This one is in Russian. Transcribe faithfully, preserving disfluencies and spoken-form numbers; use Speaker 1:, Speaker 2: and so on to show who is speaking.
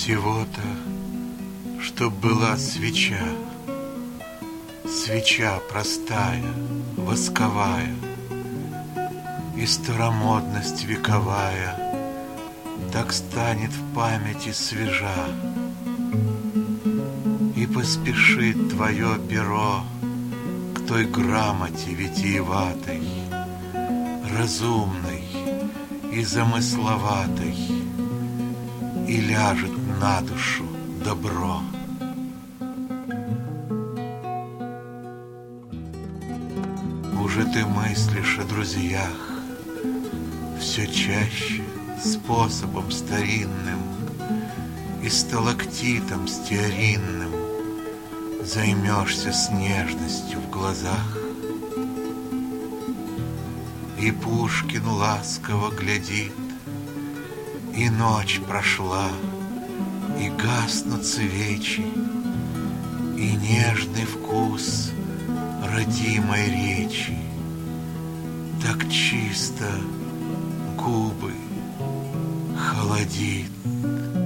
Speaker 1: Всего-то, чтоб была свеча, свеча простая, восковая, и старомодность вековая так станет в памяти свежа, и поспешит твое перо к той грамоте витиеватой, разумной и замысловатой, и ляжет на душу добро. Уже ты мыслишь о друзьях все чаще способом старинным и сталактитом стеаринным займешься с нежностью в глазах. И Пушкин ласково глядит, и ночь прошла, и гаснут свечи, и нежный вкус родимой речи так чисто губы холодит.